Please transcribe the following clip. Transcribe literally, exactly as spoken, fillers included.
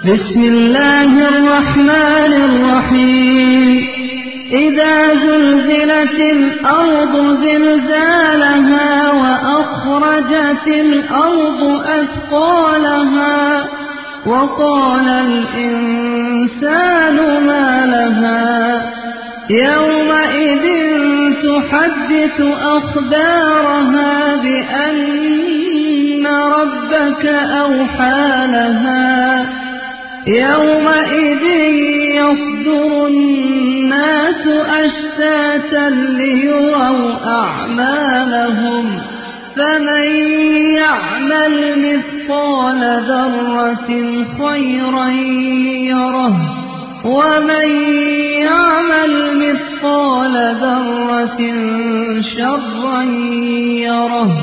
بسم الله الرحمن الرحيم إذا زلزلت الأرض زلزالها وأخرجت الأرض أثقالها وقال الإنسان ما لها يومئذ تحدث أخبارها بأن ربك أوحى لها يومئذ يصدر الناس أشتاتا ليروا أعمالهم فمن يعمل مثقال ذرة خيرا يره ومن يعمل مثقال ذرة شرا يره.